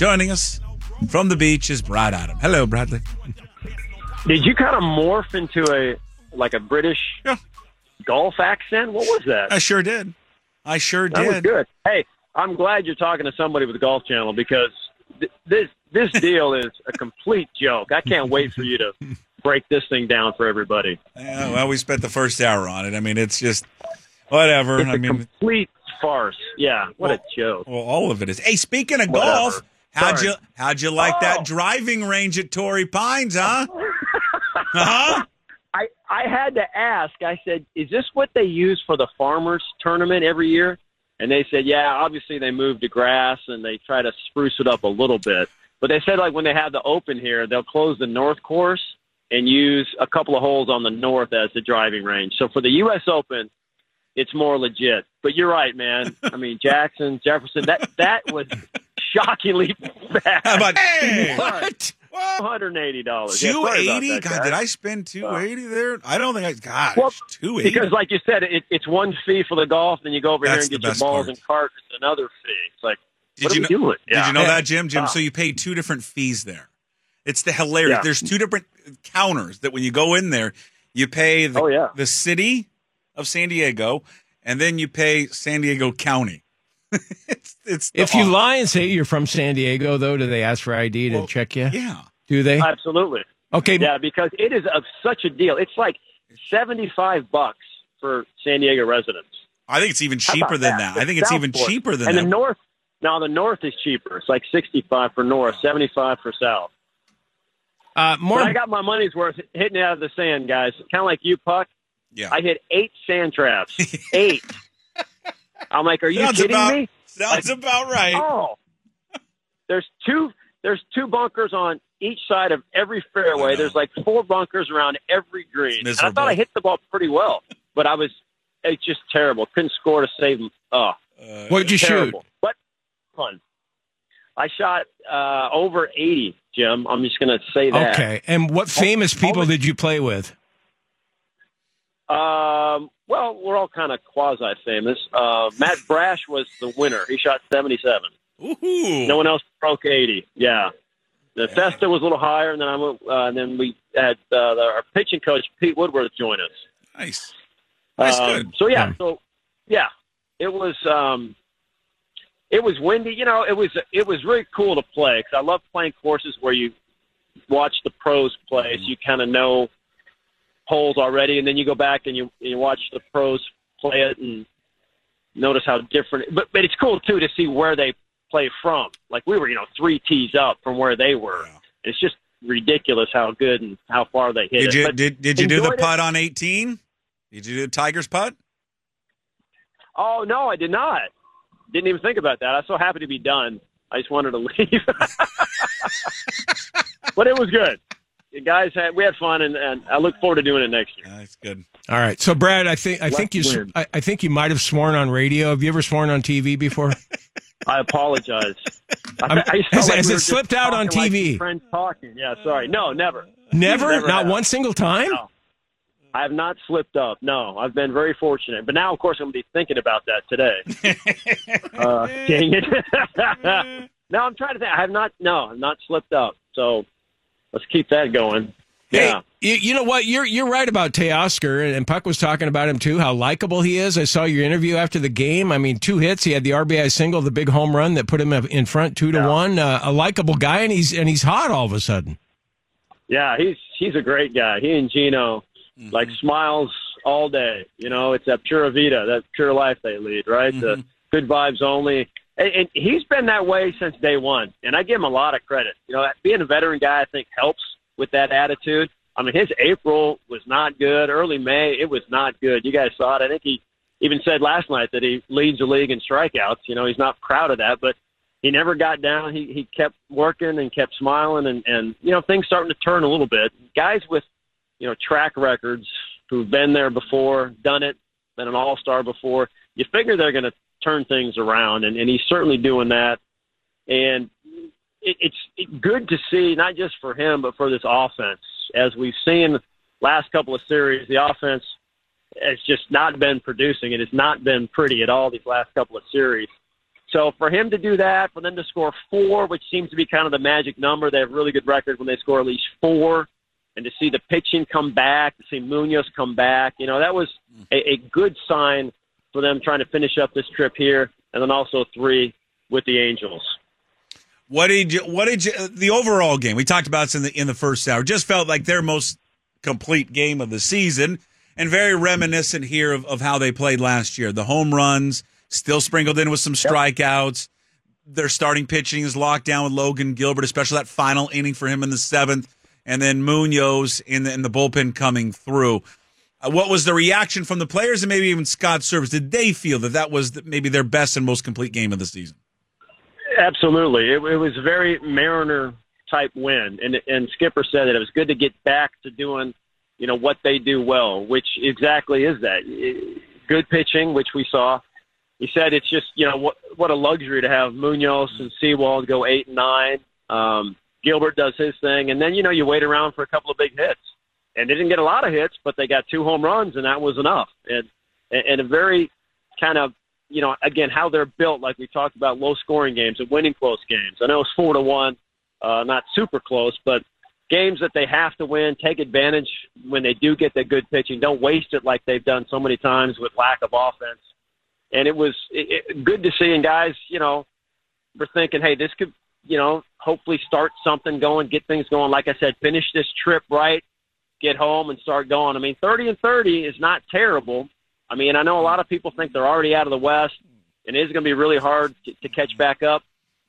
Joining us from the beach is Brad Adam. Hello, Bradley. Did you kind of morph into a British golf accent? What was that? I sure did. That was good. Hey, I'm glad you're talking to somebody with the Golf Channel because this deal is a complete joke. I can't wait for you to break this thing down for everybody. Well, we spent the first hour on it. I mean, it's just whatever. It's a complete farce. Yeah, what a joke. Well, all of it is. Hey, speaking of golf, how'd you like that driving range at Torrey Pines, huh? Uh-huh. I had to ask. I said, is this what they use for the farmers tournament every year? And they said, yeah, obviously they move to grass and they try to spruce it up a little bit. But they said, like, when they have the Open here, they'll close the north course and use a couple of holes on the north as the driving range. So for the U.S. Open, it's more legit. But you're right, man. I mean, Jackson, Jefferson, that was shockingly bad. How about, hey, what? $280. $280? God, did I spend $280 there? I don't think $280. Because, like you said, it's one fee for the golf, then you go over here and get your balls and carts. It's another fee. It's like, what are we doing? Did you know that, Jim? So you pay two different fees there. It's the hilarious. Yeah. There's two different counters that when you go in there, you pay the city of San Diego, and then you pay San Diego County. If you lie and say you're from San Diego, though, do they ask for ID to check you? Yeah. Do they? Absolutely. Okay. Yeah, because it is of such a deal. It's like $75 for San Diego residents. I think it's even cheaper than that. I think it's even cheaper than that. And the north, the north is cheaper. It's like $65 for north, $75 for south. But I got my money's worth hitting it out of the sand, guys. Kind of like you, Puck. Yeah. I hit 8 sand traps. 8. I'm like, are you kidding me? Sounds about right. Oh, there's two bunkers on each side of every fairway. There's like 4 bunkers around every green. And I thought I hit the ball pretty well, but it's just terrible. Couldn't score to save them. What did you shoot? But fun. I shot over 80, Jim. I'm just going to say that. Okay. And what famous people did you play with? Well, we're all kind of quasi-famous. Matt Brash was the winner. He shot 77. Ooh. No one else broke 80. Yeah. The Festa was a little higher, and then we had our pitching coach, Pete Woodworth, join us. Nice. Good. So, it was windy. You know, it was really cool to play because I love playing courses where you watch the pros play, so you kind of know holes already, and then you go back and you watch the pros play it and notice how different. But it's cool too to see where they play from. Like we were, 3 tees up from where they were. Yeah. It's just ridiculous how good and how far they hit it. Did you do the putt on 18? Did you do the Tiger's putt? Oh no, I did not. Didn't even think about that. I was so happy to be done. I just wanted to leave. But it was good. Guys, we had fun, and I look forward to doing it next year. That's good. All right, so Brad, I think you might have sworn on radio. Have you ever sworn on TV before? I apologize. Has it slipped out on TV? Like friends talking. Yeah, sorry. No, never. Never? Not one single time? No. I have not slipped up. No, I've been very fortunate. But now, of course, I'm going to be thinking about that today. Dang it. No, I'm trying to think. I've not slipped up. So let's keep that going. Yeah. Hey, you know what? You're right about Teoscar, and Puck was talking about him too, how likable he is. I saw your interview after the game. I mean, 2 hits. He had the RBI single, the big home run that put him in front 2-1. A likable guy, and he's hot all of a sudden. Yeah, he's a great guy. He and Gino, like, smiles all day. It's that pura vida, that pure life they lead, right? The good vibes only. And he's been that way since day one, and I give him a lot of credit. Being a veteran guy, I think, helps with that attitude. I mean, his April was not good. Early May, it was not good. You guys saw it. I think he even said last night that he leads the league in strikeouts. He's not proud of that, but he never got down. He kept working and kept smiling, and things starting to turn a little bit. Guys with, track records who've been there before, done it, been an all-star before, you figure they're going to turn things around, and he's certainly doing that. And it's good to see, not just for him, but for this offense. As we've seen last couple of series, the offense has just not been producing. It has not been pretty at all these last couple of series. So for him to do that, for them to score 4, which seems to be kind of the magic number, they have a really good record when they score at least 4, and to see the pitching come back, to see Munoz come back, that was a good sign for them trying to finish up this trip here, and then also 3 with the Angels. What did you the overall game? We talked about this in the first hour. Just felt like their most complete game of the season, and very reminiscent here of how they played last year. The home runs, still sprinkled in with some strikeouts. Their starting pitching is locked down with Logan Gilbert, especially that final inning for him in the 7th, and then Munoz in the bullpen coming through. What was the reaction from the players and maybe even Scott Servais? Did they feel that was maybe their best and most complete game of the season? Absolutely. It was a very Mariner-type win, and Skipper said that it was good to get back to doing, what they do well, which exactly is that. Good pitching, which we saw. He said it's just, what a luxury to have Munoz and Sewald go 8 and 9. Gilbert does his thing, and then, you wait around for a couple of big hits. And they didn't get a lot of hits, but they got 2 home runs, and that was enough. And a very kind of, again, how they're built, like we talked about, low-scoring games and winning close games. I know it's 4-1, not super close, but games that they have to win, take advantage when they do get the good pitching. Don't waste it like they've done so many times with lack of offense. And it was good to see. And guys, we're thinking, hey, this could, hopefully start something going, get things going. Like I said, finish this trip right, get home and start going. I mean, 30-30 is not terrible. I mean, I know a lot of people think they're already out of the West, and it is going to be really hard to catch back up.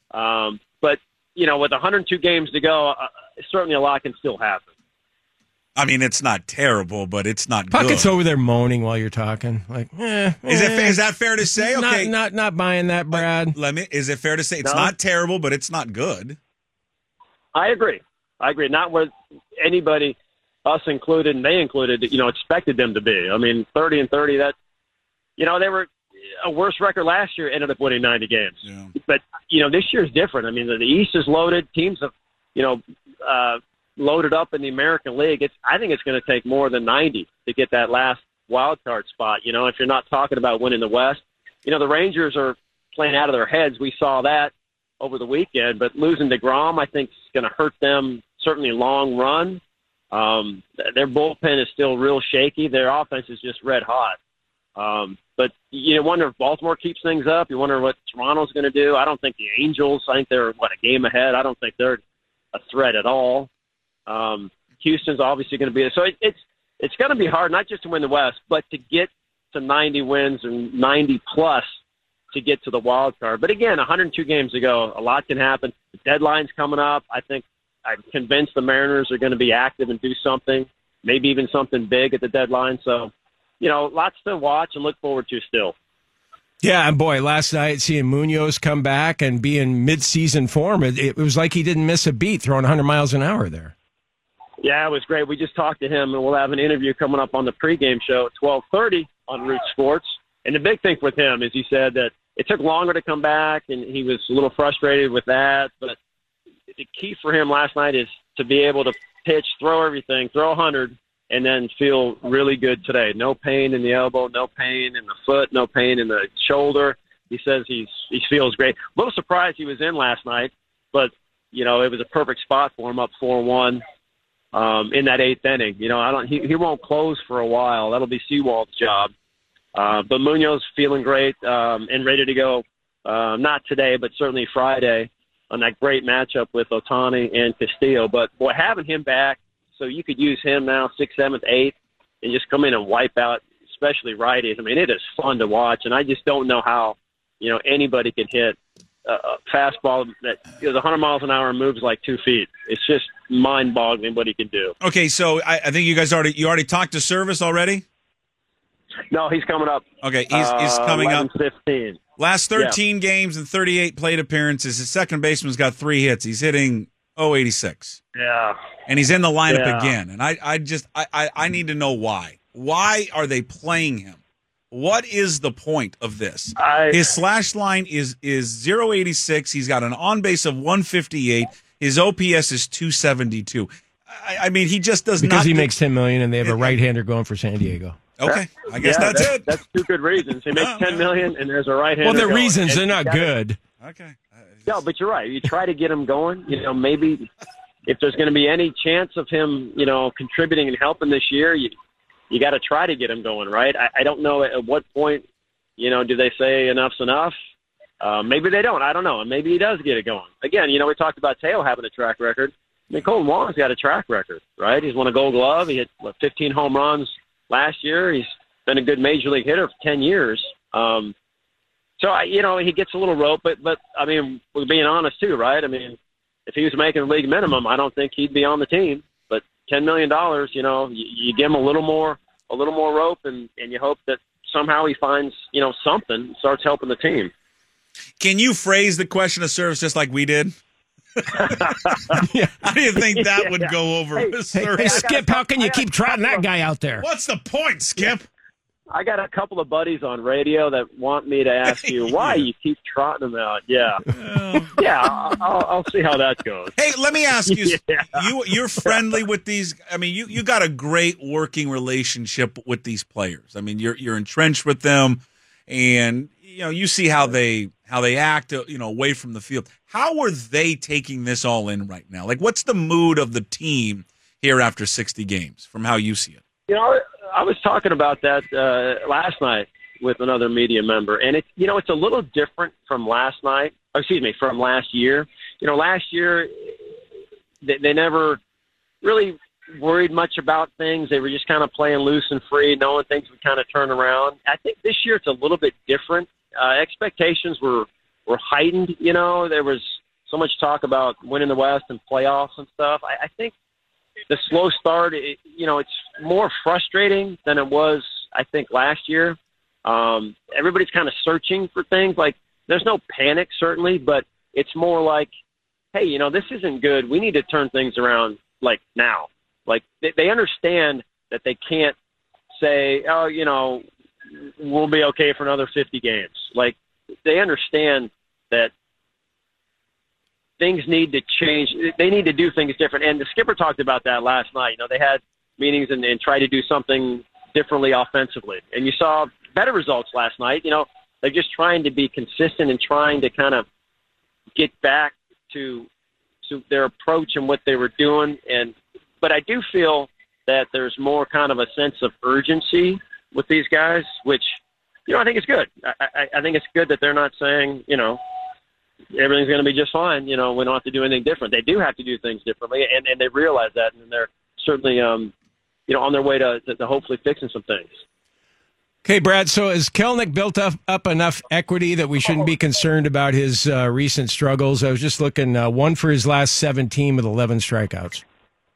But, with 102 games to go, certainly a lot can still happen. I mean, it's not terrible, but it's not good. Puckett's over there moaning while you're talking. Like, Is that fair to say? Okay, not buying that, Brad. Is it fair to say it's not terrible, but it's not good? I agree. Not with anybody, us included, and they included, expected them to be. I mean, 30-30, that, they were a worse record last year, ended up winning 90 games. Yeah. But, this year's different. I mean, the East is loaded. Teams have, loaded up in the American League. I think it's going to take more than 90 to get that last wild card spot. If you're not talking about winning the West, the Rangers are playing out of their heads. We saw that over the weekend, but losing DeGrom, I think, is going to hurt them certainly long run. Their bullpen is still real shaky. Their offense is just red hot. But you wonder if Baltimore keeps things up. You wonder what Toronto's going to do. I don't think the Angels, I think they're, a game ahead. I don't think they're a threat at all. Houston's obviously going to be – so it's going to be hard, not just to win the West, but to get to 90 wins and 90-plus to get to the wild card. But again, 102 games to go. A lot can happen. The deadline's coming up. I'm convinced the Mariners are going to be active and do something, maybe even something big at the deadline. So, lots to watch and look forward to still. Yeah, and boy, last night seeing Munoz come back and be in mid-season form, it was like he didn't miss a beat throwing 100 miles an hour there. Yeah, it was great. We just talked to him, and we'll have an interview coming up on the pregame show at 12:30 on Root Sports. And the big thing with him is he said that it took longer to come back, and he was a little frustrated with that. But the key for him last night is to be able to pitch, throw everything, throw 100, and then feel really good today. No pain in the elbow, no pain in the foot, no pain in the shoulder. He says he feels great. A little surprised he was in last night, but, it was a perfect spot for him up 4-1 in that 8th inning. He won't close for a while. That'll be Sewald's job. But Munoz feeling great and ready to go, not today, but certainly Friday on that great matchup with Ohtani and Castillo. But, boy, having him back, so you could use him now 6th, 7th, 8th, and just come in and wipe out, especially righties. I mean, it is fun to watch, and I just don't know how, anybody can hit a fastball that goes 100 miles an hour and moves like 2 feet. It's just mind-boggling what he can do. Okay, so I think you guys already talked to Servais already? No, he's coming up. Okay, he's coming 11, up. 15. Last 13 games and 38 plate appearances. His second baseman's got 3 hits. He's hitting .086. Yeah. And he's in the lineup again. And I need to know why. Why are they playing him? What is the point of this? His slash line is .086. He's got an on base of 158. His OPS is 272. I mean, he just does because not. Because he makes $10 million and they have a right-hander going for San Diego. Okay, I guess that's it. That's two good reasons. He makes $10 million, and there's a right-hander. Well, they're reasons. They're not good. Okay. No, but you're right. You try to get him going. Maybe if there's going to be any chance of him, contributing and helping this year, you got to try to get him going, right? I don't know at what point, do they say enough's enough? Maybe they don't. I don't know. And maybe he does get it going. Again, we talked about Teo having a track record. I mean, Colton Wong's got a track record, right? He's won a Gold Glove. He hit 15 home runs last year. He's been a good major league hitter for 10 years. So, he gets a little rope, but I mean, we're being honest too, right? I mean, if he was making the league minimum, I don't think he'd be on the team. But $10 million, you give him a little more rope, and you hope that somehow he finds, something and starts helping the team. Can you phrase the question of service just like we did? How do you think that would go over? Hey, Skip, how can you keep trotting that guy out there? What's the point, Skip? I got a couple of buddies on radio that want me to ask you why you keep trotting them out. Yeah. I'll see how that goes. Hey, let me ask you, you're friendly with these. I mean, you got a great working relationship with these players. I mean, you're entrenched with them, and you see how they act, away from the field. How are they taking this all in right now? Like, what's the mood of the team here after 60 games from how you see it? I was talking about that last night with another media member, and it's a little different from last night. From last year. Last year they never really worried much about things. They were just kind of playing loose and free, knowing things would kind of turn around. I think this year it's a little bit different. Expectations were heightened. There was so much talk about winning the West and playoffs and stuff. I think the slow start, it's more frustrating than it was, I think, last year. Everybody's kind of searching for things. Like, there's no panic, certainly, but it's more like, hey, this isn't good. We need to turn things around, like, now. Like, they understand that they can't say, oh, we'll be okay for another 50 games. Like, they understand that things need to change. They need to do things different. And the skipper talked about that last night. They had meetings and tried to do something differently offensively. And you saw better results last night. They're just trying to be consistent and trying to kind of get back to their approach and what they were doing. But I do feel that there's more kind of a sense of urgency with these guys, which, I think is good. I think it's good that they're not saying, everything's going to be just fine. We don't have to do anything different. They do have to do things differently, and they realize that, and they're certainly, on their way to hopefully fixing some things. Okay, Brad, so has Kelenic built up enough equity that we shouldn't be concerned about his recent struggles? I was just looking, 1 for his last 17 with 11 strikeouts.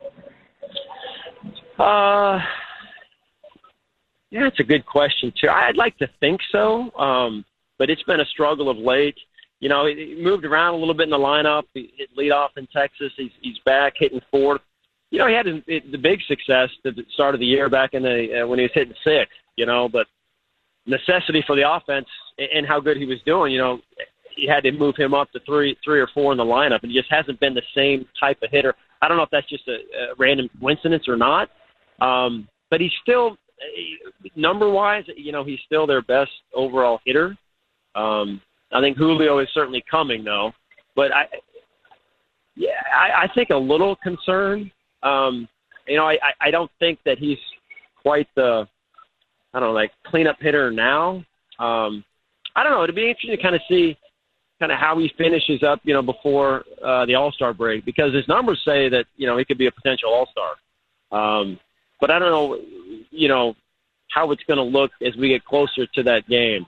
Yeah, it's a good question, too. I'd like to think so, but it's been a struggle of late. He moved around a little bit in the lineup. He hit leadoff in Texas. He's back hitting fourth. He had the big success at the start of the year back in when he was hitting sixth, but necessity for the offense and how good he was doing, you had to move him up to three or four in the lineup, and he just hasn't been the same type of hitter. I don't know if that's just a random coincidence or not, but he's still, number-wise, he's still their best overall hitter. I think Julio is certainly coming, though. But I think a little concerned. I don't think that he's quite the, cleanup hitter now. I don't know. It'd be interesting to kind of see how he finishes up, before the All-Star break, because his numbers say that, he could be a potential All-Star. But I don't know, how it's going to look as we get closer to that game.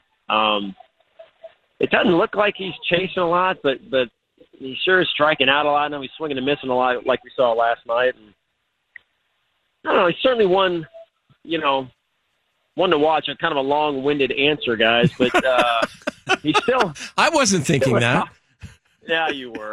It doesn't look like he's chasing a lot, but he sure is striking out a lot. I know he's swinging and missing a lot, like we saw last night. And I don't know. He's certainly one to watch. A kind of a long-winded answer, guys, but he's still. I wasn't thinking that. Yeah, you were.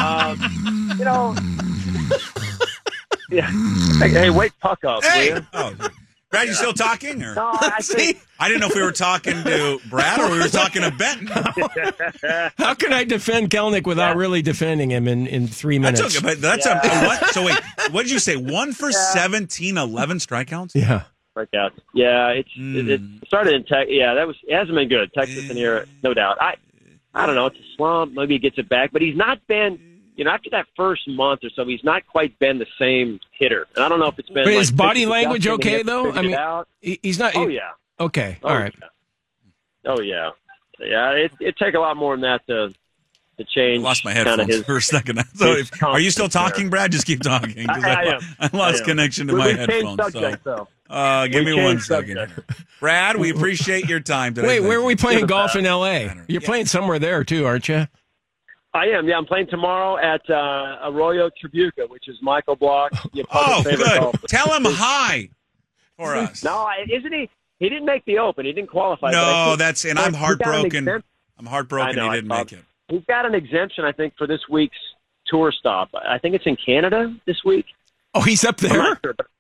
Yeah. Hey, wake Puck up, will you? Oh, Brad, you still talking? Or? No, I didn't know if we were talking to Brad or we were talking to Benton. How can I defend Kelenic without really defending him in 3 minutes? That's okay, but that's what? So wait, what did you say? 1 for 17, 11 strikeouts? Yeah. Breakouts. Yeah, it started in Texas. Yeah, it hasn't been good. Texas and here, no doubt. I don't know. It's a slump. Maybe he gets it back, but he's not been. After that first month or so, he's not quite been the same hitter. And I don't know if it's been. But is body language okay though? I mean, he's not. Oh yeah. Okay. All right. Yeah. Oh yeah. Yeah. It take a lot more than that to change. I lost my headphones for a second. So are you still talking, Brad? Just keep talking. I lost connection to my headphones. Subject, so give me 1 second. Brad, we appreciate your time today. Wait, where are we playing golf in L.A.? You're playing somewhere there too, aren't you? I am. Yeah, I'm playing tomorrow at Arroyo Tribuca, which is Michael Block. Good. Tell him hi for us. No, isn't he? He didn't make the Open. He didn't qualify. No, and I'm heartbroken. I'm heartbroken he didn't make it. He's got an exemption, I think, for this week's tour stop. I think it's in Canada this week. Oh, he's up there?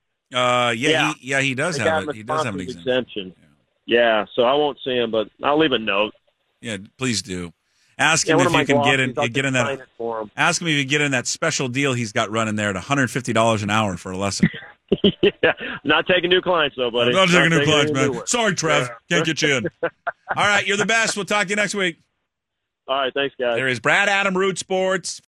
He does have it. He does have an exemption. Yeah, so I won't see him, but I'll leave a note. Yeah, please do. Ask him if you can get in that. Ask him if you get in that special deal he's got running there at $150 an hour for a lesson. Yeah, not taking new clients though, buddy. Not taking new clients, man. Sorry, Trev, can't get you in. All right, you're the best. We'll talk to you next week. All right, thanks, guys. There is Brad Adam, Root Sports.